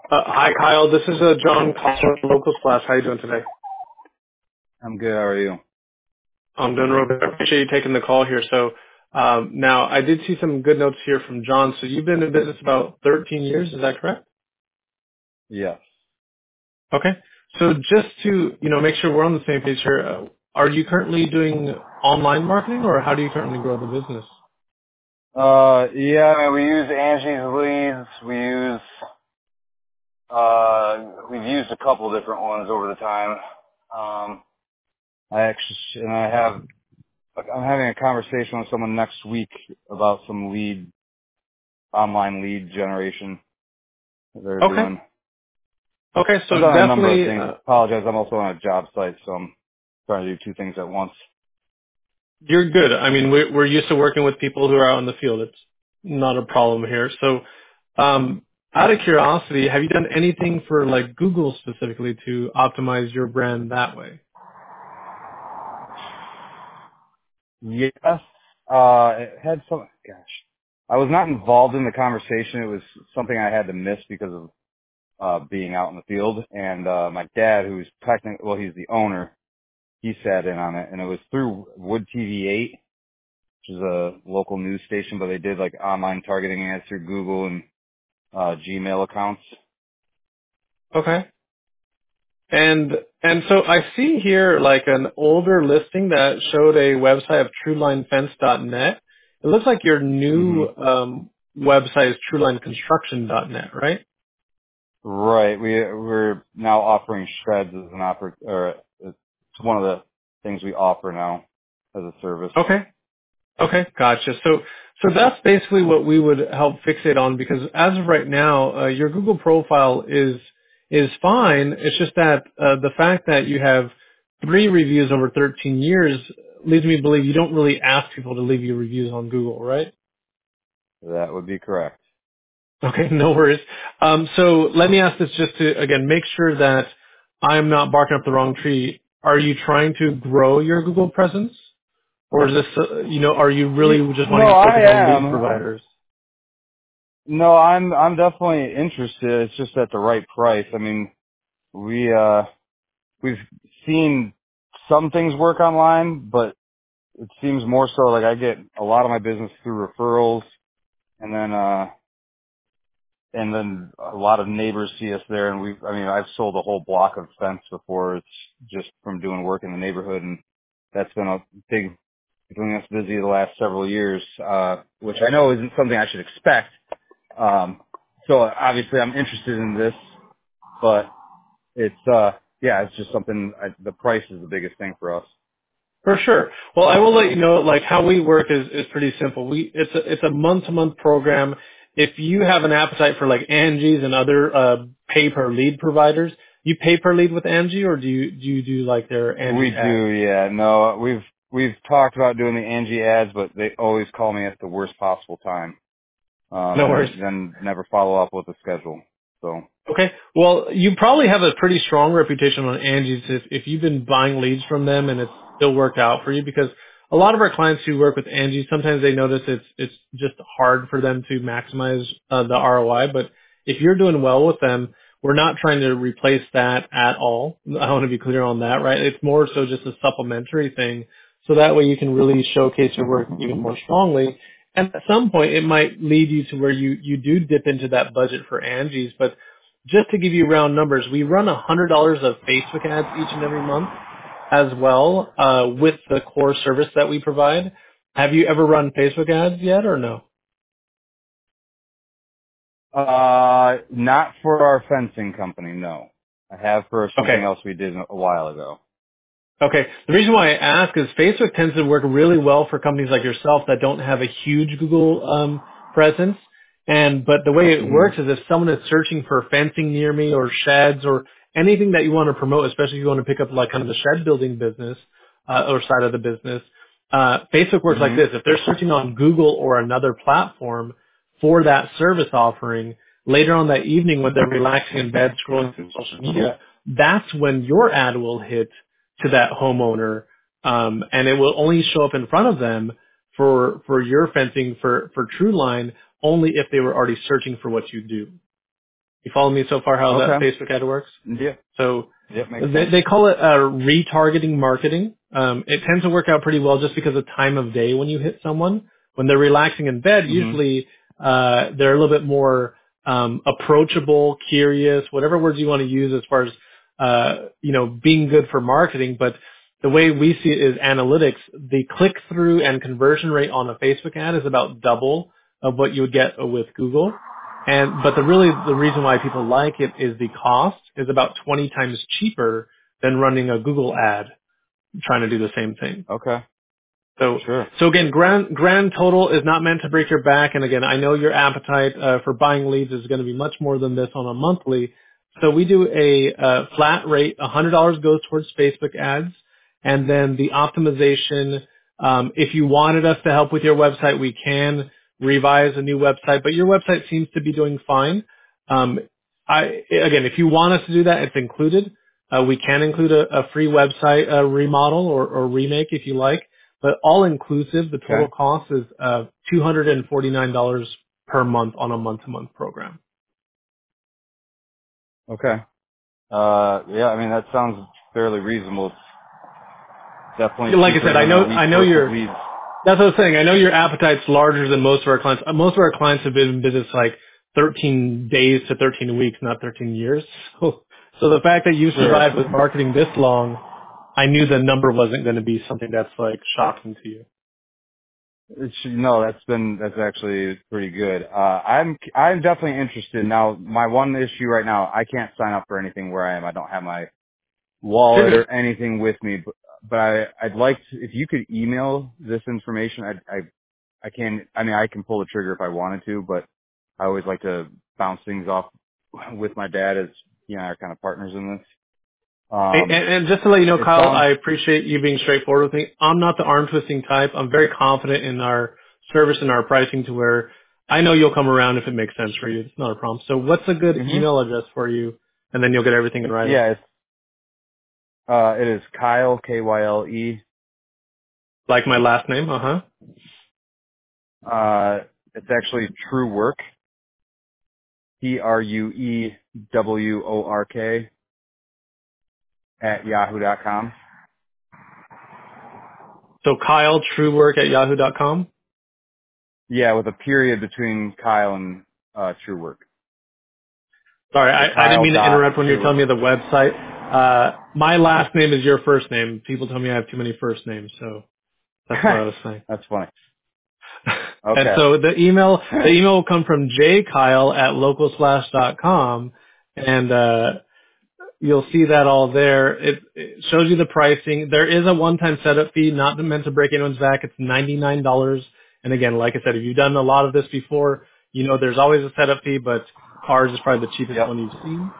Hi, Kyle. This is John Costa with Local Splash. How you doing today? I'm good. How are you? I'm doing real good. I appreciate you taking the call here. So now I did see some good notes here from John. So you've been in business about 13 years. Is that correct? Yes. Okay. So just to make sure we're on the same page here, are you currently doing online marketing, or how do you currently grow the business? Yeah, we use Angie's Leads. We've used a couple different ones over the time. I'm having a conversation with someone next week about some online lead generation that they're Okay. doing. Okay. I've So done a number of definitely. things. Apologize. I'm also on a job site, so I'm trying to do two things at once. You're good. I mean, we're used to working with people who are out in the field. It's not a problem here. So, out of curiosity, have you done anything for like Google specifically to optimize your brand that way? Yes. It had some, gosh. I was not involved in the conversation. It was something I had to miss because of being out in the field. And my dad, who's he's the owner, he sat in on it, and it was through Wood TV 8, which is a local news station, but they did like online targeting ads through Google and Gmail accounts. Okay. And so I see here like an older listing that showed a website of TrueLineFence.net. It looks like your hmm new website is TrueLineConstruction.net, right? Right. We're now offering sheds as it's one of the things we offer now as a service. Okay. Okay, gotcha. So that's basically what we would help fixate on, because as of right now, your Google profile is fine. It's just that the fact that you have 3 reviews over 13 years leads me to believe you don't really ask people to leave you reviews on Google, right? That would be correct. Okay, no worries. So let me ask this just to again make sure that I'm not barking up the wrong tree. Are you trying to grow your Google presence? Or is this, are you really just No, wanting to focus I on lead am. providers? No, I'm definitely interested. It's just at the right price. I mean, we've seen some things work online, but it seems more so like I get a lot of my business through referrals, and then a lot of neighbors see us there, and I've sold a whole block of fence before. It's just from doing work in the neighborhood, and that's been a big doing us busy the last several years, which I know isn't something I should expect. So obviously I'm interested in this, but it's just something, the price is the biggest thing for us. For sure. Well, I will let you know, like, how we work is pretty simple. It's a month-to-month program. If you have an appetite for like Angie's and other pay per lead providers, you pay per lead with Angie, or do you do like their We Angie do, ads? yeah. No, we've talked about doing the Angie ads, but they always call me at the worst possible time. No And worries. then never follow up with the schedule. So, Okay. Well, you probably have a pretty strong reputation on Angie's if you've been buying leads from them and it's still worked out for you, because a lot of our clients who work with Angie, sometimes they notice it's just hard for them to maximize the ROI. But if you're doing well with them, we're not trying to replace that at all. I want to be clear on that, right? It's more so just a supplementary thing. So that way you can really showcase your work even more strongly. And at some point it might lead you to where you do dip into that budget for Angie's, but just to give you round numbers, we run $100 of Facebook ads each and every month as well with the core service that we provide. Have you ever run Facebook ads yet or no? not for our fencing company, no. I have for something Okay. else we did a while ago. Okay. The reason why I ask is Facebook tends to work really well for companies like yourself that don't have a huge Google presence. But the way it hmm works is if someone is searching for fencing near me or sheds or anything that you want to promote, especially if you want to pick up like kind of the shed building business or side of the business, Facebook works like hmm this. If they're searching on Google or another platform for that service offering, later on that evening when they're relaxing in bed scrolling through social media, that's when your ad will hit to that homeowner, and it will only show up in front of them for your fencing for TrueLine only if they were already searching for what you do. You follow me so far how that Okay. Facebook ad works? Yeah. So Yep. Makes sense. they call it retargeting marketing. It tends to work out pretty well just because of time of day when you hit someone. When they're relaxing in bed, Mhm. usually they're a little bit more approachable, curious, whatever words you want to use as far as being good for marketing. But the way we see it is analytics. The click-through and conversion rate on a Facebook ad is about double of what you would get with Google. But the reason why people like it is the cost is about 20 times cheaper than running a Google ad trying to do the same thing. Okay. So, Sure. so again, grand total is not meant to break your back. And again, I know your appetite for buying leads is going to be much more than this on a monthly. So we do a, flat rate. $100 goes towards Facebook ads, and then the optimization. If you wanted us to help with your website, we can revise a new website. But your website seems to be doing fine. Again, if you want us to do that, it's included. We can include a free website remodel or remake if you like. But all inclusive, the total Okay. cost is $249 per month on a month-to-month program. Okay. Yeah. I mean, that sounds fairly reasonable. Definitely Like I cheaper said, than a week's worth of leads. that's what I was saying. I know your appetite's larger than most of our clients. Most of our clients have been in business like 13 days to 13 weeks, not 13 years. So the fact that you Sure. survived with marketing this long, I knew the number wasn't going to be something that's like shocking to you. No, that's actually pretty good. I'm definitely interested. Now, my one issue right now, I can't sign up for anything where I am. I don't have my wallet Sure. or anything with me. But I'd like to, if you could email this information. I can. I mean, I can pull the trigger if I wanted to, but I always like to bounce things off with my dad, as he and I are kind of partners in this. And just to let you know, It Kyle, sounds. I appreciate you being straightforward with me. I'm not the arm twisting type. I'm very confident in our service and our pricing to where I know you'll come around if it makes sense for you. It's not a problem. So what's a good Hmm. email address for you? And then you'll get everything in writing. Yeah, it is Kyle, Kyle. Like my last name? Uh-huh. It's actually True Work, TRUEWORK at yahoo.com. So Kyle Truework at yahoo.com. Yeah, with a period between Kyle and True Work. Sorry, So I didn't Kyle mean to dot interrupt when you were True. telling me the website. My last name is your first name. People tell me I have too many first names, so that's what I was saying. That's funny. And Okay. so the email will come from jkyle at localslash.com, and you'll see that all there. It shows you the pricing. There is a one-time setup fee, not meant to break anyone's back. It's $99. And again, like I said, if you've done a lot of this before, you know there's always a setup fee, but ours is probably the cheapest Yep. one you've seen.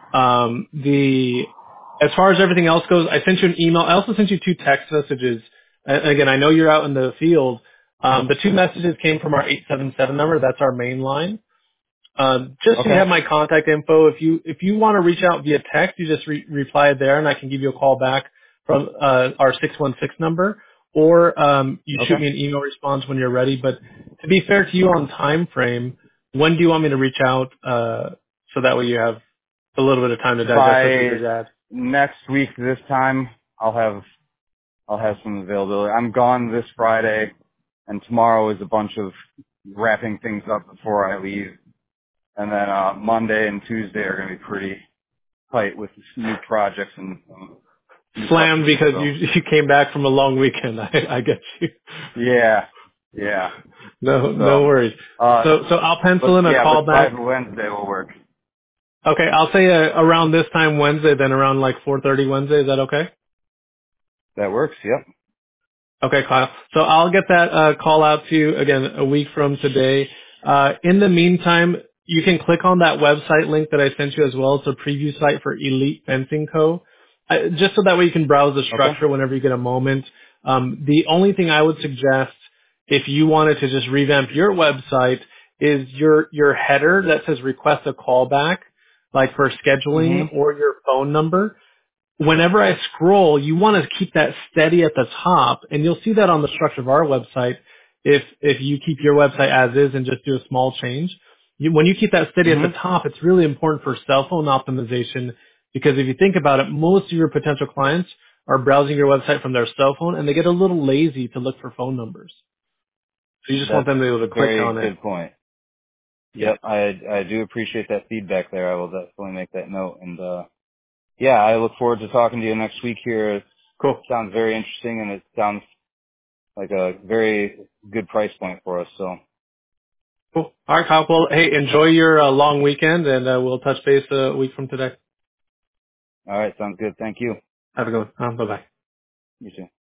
As far as everything else goes, I sent you an email. I also sent you two text messages. And again, I know you're out in the field. The two messages came from our 877 number. That's our main line. Just so you Okay. have my contact info, if you want to reach out via text, you just reply there, and I can give you a call back from our 616 number, or you shoot Okay. me an email response when you're ready. But to be fair to you on time frame, when do you want me to reach out so that way you have a little bit of time to digest this By reader's ad? next week this time, I'll have some availability. I'm gone this Friday, and tomorrow is a bunch of wrapping things up before I leave. And then Monday and Tuesday are going to be pretty tight with new projects and new Slammed customers. because So you came back from a long weekend. I get you. yeah, yeah. No So, worries. So I'll pencil in a call but by back. Wednesday will work. Okay, I'll say around this time Wednesday, then around like 4:30 Wednesday. Is that okay? That works. Yep. Okay, Kyle. So I'll get that call out to you again a week from today. In the meantime, you can click on that website link that I sent you as well. It's a preview site for Elite Fencing Co. Just so that way you can browse the Okay. structure whenever you get a moment. The only thing I would suggest if you wanted to just revamp your website is your header that says request a callback, like for scheduling, Mhm. or your phone number. Whenever I scroll, you want to keep that steady at the top, and you'll see that on the structure of our website if you keep your website as is and just do a small change. When you keep that steady at the Mhm. top, it's really important for cell phone optimization because if you think about it, most of your potential clients are browsing your website from their cell phone and they get a little lazy to look for phone numbers. So you just want That's them to be able a to click very on it. good point. Yeah. Yep, I do appreciate that feedback there. I will definitely make that note. And yeah, I look forward to talking to you next week here. It Cool. sounds very interesting, and it sounds like a very good price point for us. So, Cool. All right, Kyle. Well, hey, enjoy your long weekend and we'll touch base a week from today. all right, sounds good. Thank you. Have a good one. Bye-bye. You too.